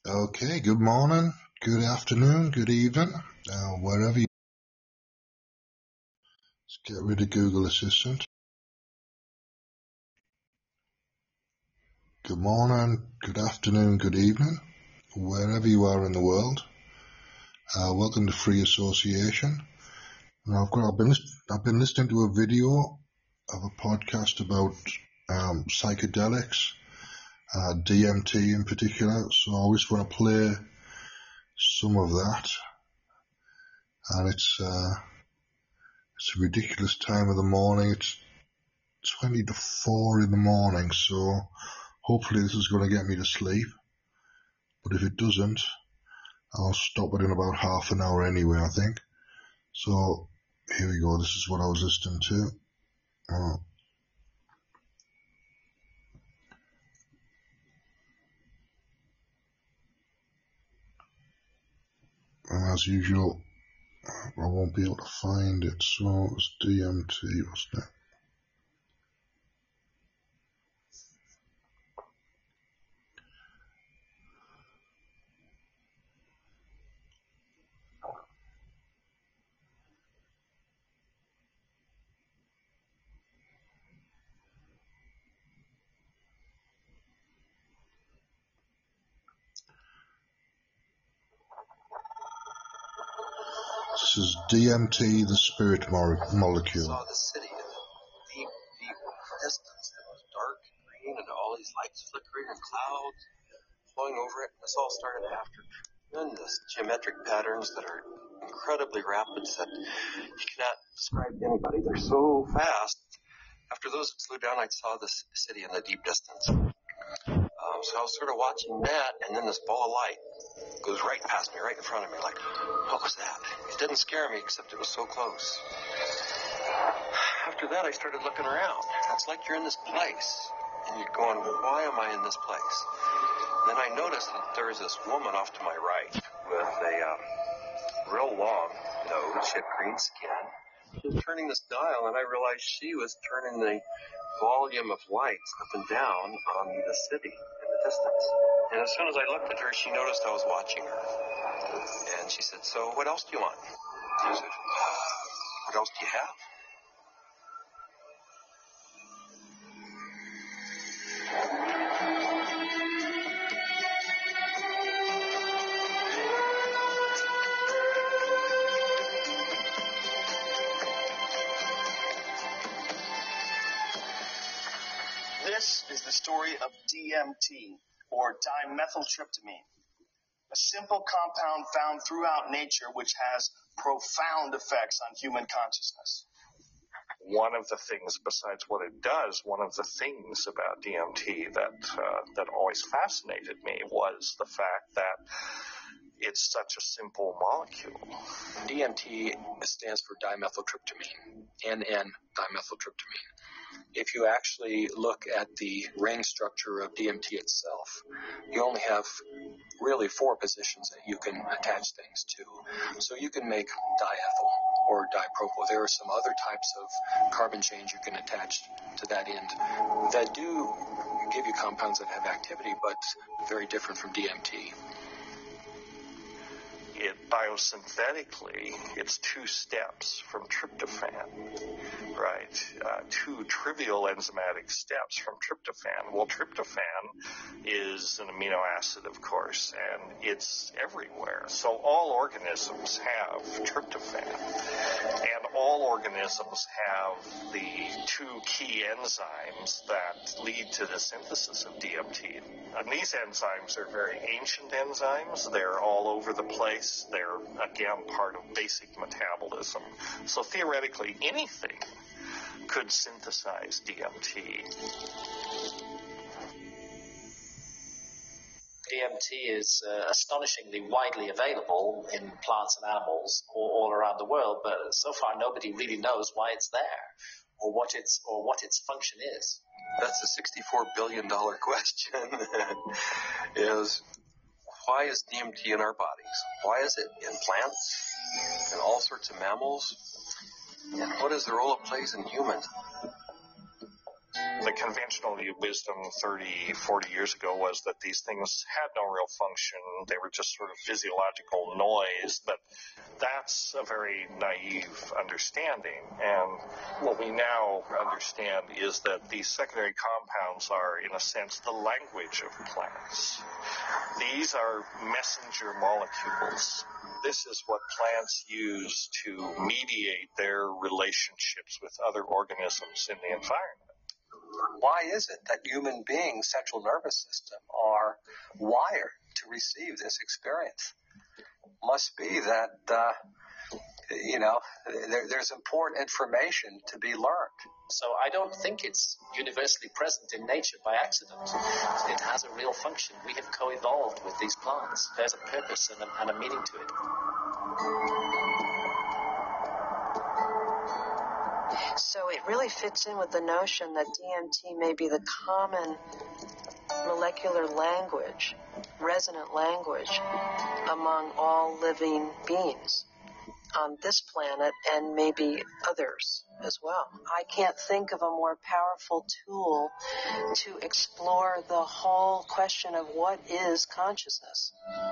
Okay, good morning, good afternoon, good evening, wherever you... Let's get rid of Google Assistant. Good morning, good afternoon, good evening, wherever you are in the world. Welcome to Free Association. Now, I've been listening to a video of a podcast about psychedelics, DMT in particular, so I always want to play some of that. And it's a ridiculous time of the morning. It's 20 to 4 in the morning, so hopefully this is going to get me to sleep. But if it doesn't, I'll stop it in about half an hour anyway, I think. So here we go. This is what I was listening to. And as usual, I won't be able to find it. So it's DMT, wasn't it? This is DMT, the spirit molecule. I saw the city in the deep, deep distance. It was dark and green and all these lights flickering and clouds flowing over it. This all started after tremendous geometric patterns that are incredibly rapid that you cannot describe to anybody. They're so fast. After those slowed down, I saw this city in the deep distance. So I was sort of watching that, and then this ball of light goes right past me, right in front of me, like, what was that? It didn't scare me, except it was so close. After that, I started looking around. It's like you're in this place, and you're going, why am I in this place? And then I noticed that there was this woman off to my right with a real long nose. She had green skin. She was turning this dial, and I realized she was turning the volume of lights up and down on the city in the distance. And as soon as I looked at her, she noticed I was watching her. And she said, so what else do you want? I said, what else do you have? This is the story of DMT, or dimethyltryptamine, a simple compound found throughout nature which has profound effects on human consciousness. One of the things, besides what it does, one of the things about DMT that always fascinated me was the fact that it's such a simple molecule. DMT stands for dimethyltryptamine, NN dimethyltryptamine. If you actually look at the ring structure of DMT itself, you only have really 4 positions that you can attach things to. So you can make diethyl or dipropyl. There are some other types of carbon chains you can attach to that end that do give you compounds that have activity, but very different from DMT. Biosynthetically, it's 2 steps from tryptophan, right? 2 trivial enzymatic steps from tryptophan. Well, tryptophan is an amino acid, of course, and it's everywhere. So all organisms have tryptophan, and all organisms have the 2 key enzymes that lead to the synthesis of DMT. And these enzymes are very ancient enzymes. They're all over the place. They're, again, part of basic metabolism. So theoretically, anything could synthesize DMT. DMT is astonishingly widely available in plants and animals all around the world, but so far nobody really knows why it's there or what its function is. That's a $64 billion question. Is why is DMT in our bodies? Why is it in plants and all sorts of mammals? And what is the role it plays in humans? the conventional wisdom 30, 40 years ago was that these things had no real function. They were just sort of physiological noise, but that's a very naive understanding. And what we now understand is that these secondary compounds are, in a sense, the language of plants. These are messenger molecules. This is what plants use to mediate their relationships with other organisms in the environment. Why is it that human beings' central nervous system are wired to receive this experience? Must be that, there's important information to be learned. So I don't think it's universally present in nature by accident. It has a real function. We have co-evolved with these plants. There's a purpose and a meaning to it. So it really fits in with the notion that DMT may be the common molecular language, resonant language, among all living beings on this planet and maybe others as well. I can't think of a more powerful tool to explore the whole question of what is consciousness.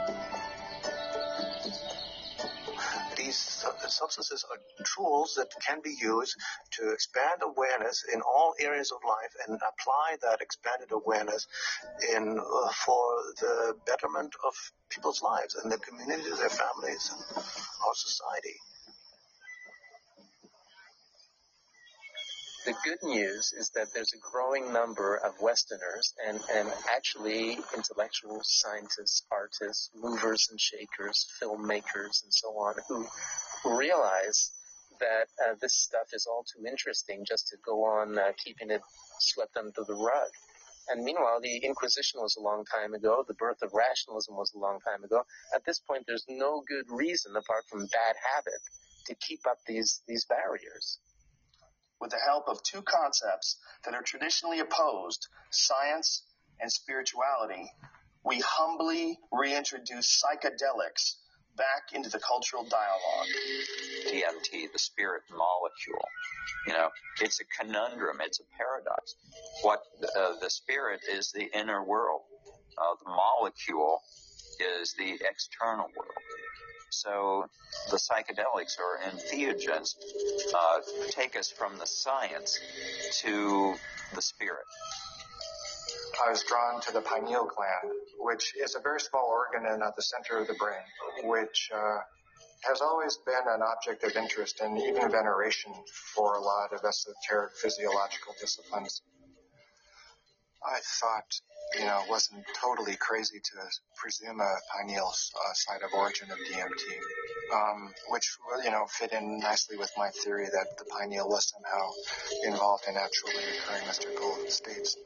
These substances are tools that can be used to expand awareness in all areas of life and apply that expanded awareness for the betterment of people's lives and their communities, their families, and our society. The good news is that there's a growing number of Westerners and actually intellectual scientists, artists, movers and shakers, filmmakers, and so on, who realize that this stuff is all too interesting just to go on keeping it swept under the rug. And meanwhile, the Inquisition was a long time ago. The birth of rationalism was a long time ago. At this point, there's no good reason, apart from bad habit, to keep up these barriers. With the help of two concepts that are traditionally opposed, science and spirituality, we humbly reintroduce psychedelics back into the cultural dialogue. DMT, the spirit molecule, it's a conundrum, it's a paradox. What the spirit is the inner world. The molecule is the external world. So the psychedelics or entheogens take us from the science to the spirit. I was drawn to the pineal gland, which is a very small organ at the center of the brain, which has always been an object of interest and even veneration for a lot of esoteric physiological disciplines. I thought, it wasn't totally crazy to presume a pineal site of origin of DMT, which, fit in nicely with my theory that the pineal was somehow involved in naturally occurring mystical states.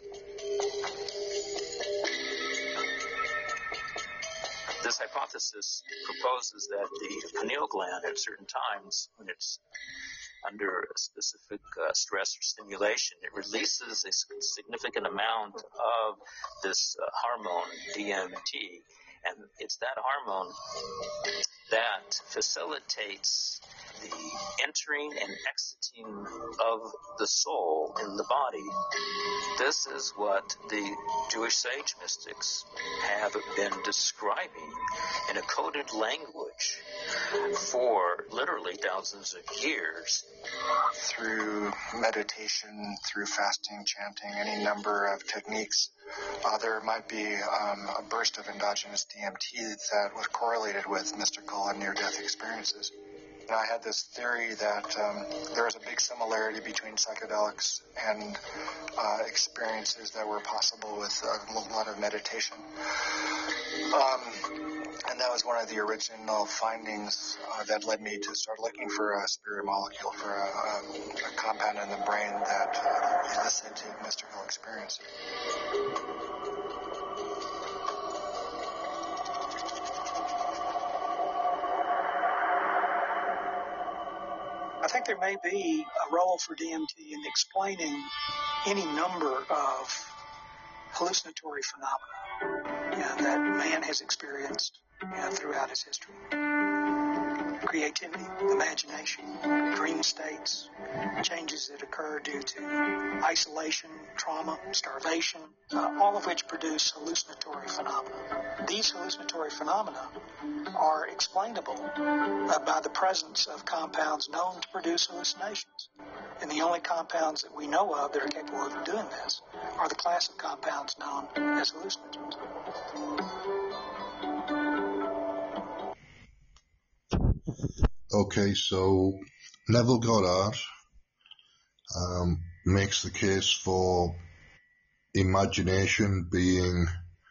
This hypothesis proposes that the pineal gland at certain times, when it's under a specific stress or stimulation, it releases a significant amount of this hormone, DMT. And it's that hormone that facilitates the entering and exiting of the soul in the body. This is what the Jewish sage mystics have been describing in a coded language for literally thousands of years. Through meditation, through fasting, chanting, any number of techniques, there might be a burst of endogenous DMT that was correlated with mystical and near-death experiences. And I had this theory that there is a big similarity between psychedelics and experiences that were possible with a lot of meditation. And that was one of the original findings that led me to start looking for a spirit molecule, for a compound in the brain that elicited mystical experience. I think there may be a role for DMT in explaining any number of hallucinatory phenomena that man has experienced throughout his history. creativity, imagination, dream states, changes that occur due to isolation, trauma, starvation, all of which produce hallucinatory phenomena. These hallucinatory phenomena are explainable by the presence of compounds known to produce hallucinations. And the only compounds that we know of that are capable of doing this are the class of compounds known as hallucinogens. Okay, so Neville Goddard makes the case for imagination being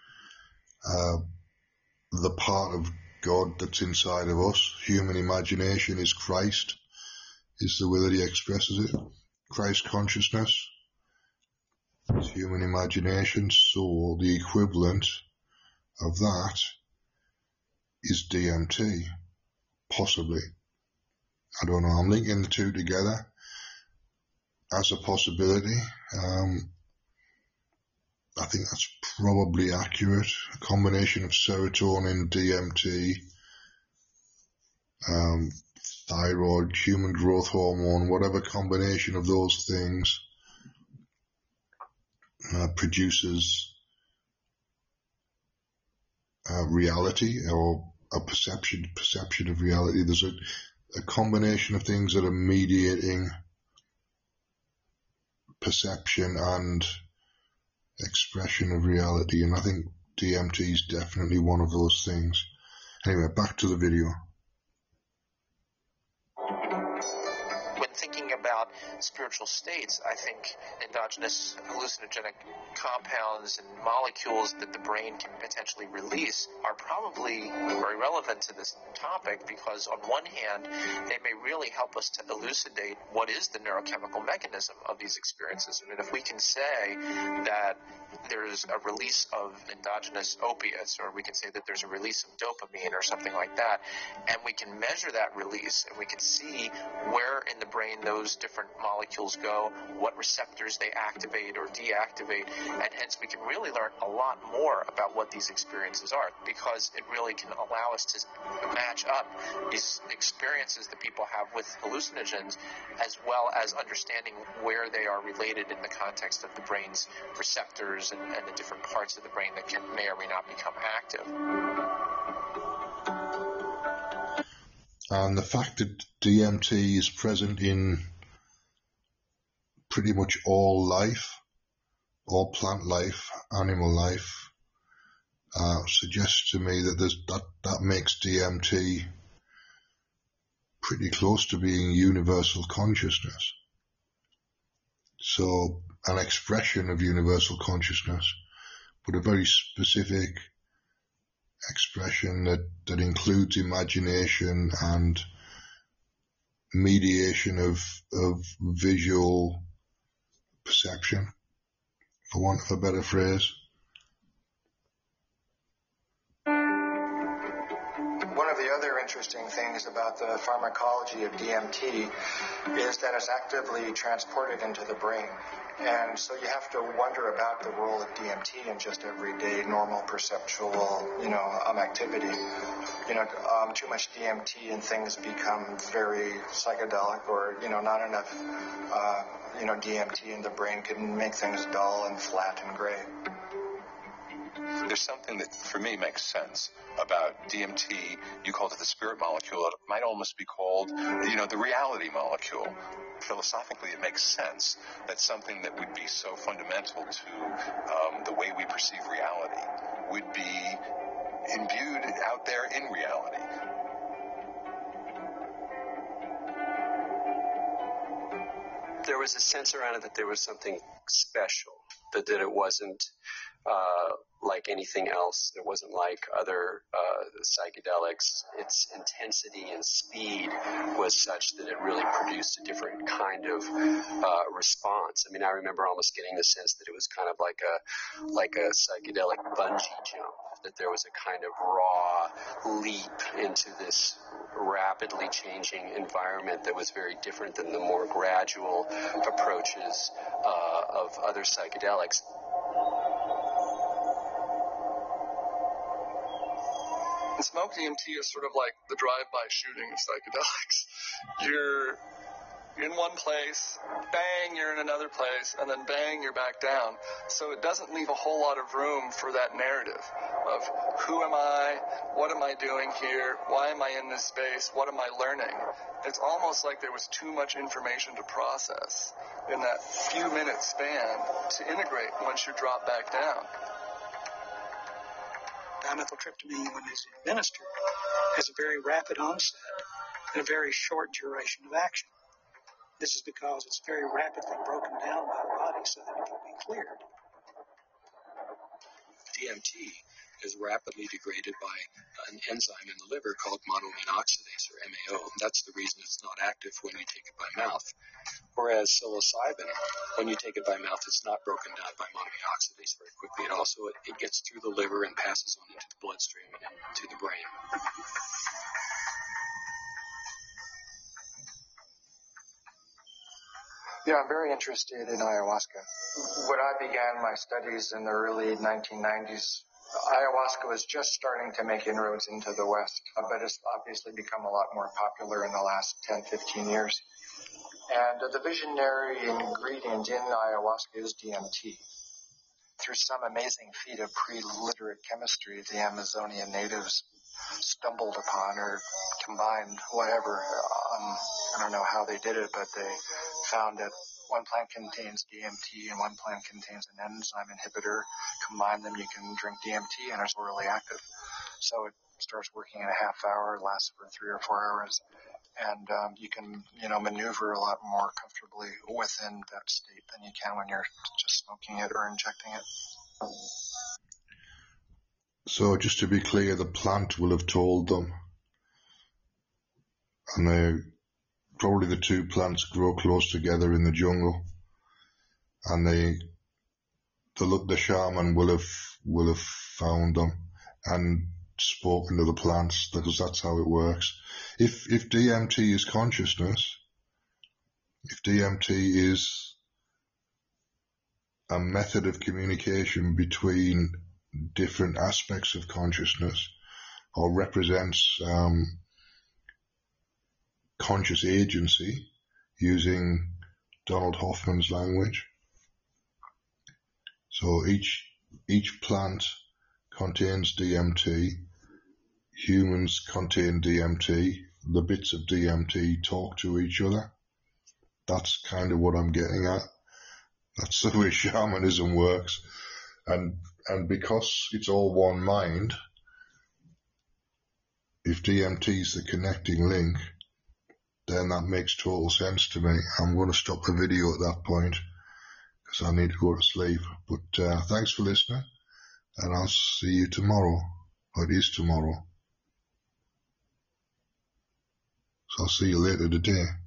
the part of God that's inside of us. Human imagination is Christ, is the way that he expresses it. Christ consciousness is human imagination, so the equivalent of that is DMT, possibly. I don't know, I'm linking the two together as a possibility. I think that's probably accurate. A combination of serotonin, DMT, thyroid, human growth hormone, whatever combination of those things produces reality, or a perception of reality. There's a combination of things that are mediating perception and expression of reality, and I think DMT is definitely one of those things. Anyway, back to the video. When thinking about spiritual states, I think endogenous hallucinogenic compounds and molecules that the brain can potentially release are probably very relevant to this topic, because on one hand, they may really help us to elucidate what is the neurochemical mechanism of these experiences. I mean, if we can say that there's a release of endogenous opiates, or we can say that there's a release of dopamine or something like that, and we can measure that release, and we can see where in the brain those different molecules go, what receptors they activate or deactivate, and hence we can really learn a lot more about what these experiences are, because it really can allow us to match up these experiences that people have with hallucinogens, as well as understanding where they are related in the context of the brain's receptors and the different parts of the brain that may or may not become active. And the fact that DMT is present in pretty much all life, all plant life, animal life, suggests to me that that makes DMT pretty close to being universal consciousness. So an expression of universal consciousness, but a very specific expression that includes imagination and mediation of visual perception, for want of a better phrase. One of the other interesting things about the pharmacology of DMT is that it's actively transported into the brain. And so you have to wonder about the role of DMT in just everyday normal perceptual, activity. Too much DMT and things become very psychedelic, or, not enough, DMT in the brain can make things dull and flat and gray. There's something that, for me, makes sense about DMT. You called it the spirit molecule. It might almost be called, the reality molecule. Philosophically, it makes sense that something that would be so fundamental to the way we perceive reality would be imbued out there in reality. There was a sense around it that there was something special, that it wasn't like anything else. It wasn't like other psychedelics. Its intensity and speed was such that it really produced a different kind of response. I mean, I remember almost getting the sense that it was kind of like a psychedelic bungee jump, that there was a kind of raw leap into this rapidly changing environment that was very different than the more gradual approaches of other psychedelics. And smoke DMT is sort of like the drive-by shooting of psychedelics. You're in one place, bang, you're in another place, and then bang, you're back down. So it doesn't leave a whole lot of room for that narrative of who am I, what am I doing here, why am I in this space, what am I learning? It's almost like there was too much information to process in that few minute span to integrate once you drop back down. Dimethyltryptamine, when it's administered, has a very rapid onset and a very short duration of action. This is because it's very rapidly broken down by the body so that it can be cleared. DMT is rapidly degraded by an enzyme in the liver called monoamine oxidase, or MAO. That's the reason it's not active when you take it by mouth. Whereas psilocybin, when you take it by mouth, it's not broken down by monoamine oxidase very quickly. And also it gets through the liver and passes on into the bloodstream and into the brain. Yeah, I'm very interested in ayahuasca. When I began my studies in the early 1990s, ayahuasca was just starting to make inroads into the West, but it's obviously become a lot more popular in the last 10, 15 years. And the visionary ingredient in ayahuasca is DMT. Through some amazing feat of pre-literate chemistry, the Amazonian natives stumbled upon or combined whatever. I don't know how they did it, but they found that one plant contains DMT and one plant contains an enzyme inhibitor. Combine them, you can drink DMT, and it's orally active. So it starts working in a half hour, lasts for 3 or 4 hours, and you can, maneuver a lot more comfortably within that state than you can when you're just smoking it or injecting it. So just to be clear, the plant will have told them, and probably the two plants grow close together in the jungle, and the shaman will have found them and spoken to the plants, because that's how it works. If DMT is consciousness, if DMT is a method of communication between different aspects of consciousness, or represents conscious agency, using Donald Hoffman's language. So each plant contains DMT, humans contain DMT, the bits of DMT talk to each other. That's kind of what I'm getting at. That's the way shamanism works. And because it's all one mind, if DMT is the connecting link, then that makes total sense to me. I'm going to stop the video at that point because I need to go to sleep. But thanks for listening, and I'll see you tomorrow. It is tomorrow. So I'll see you later today.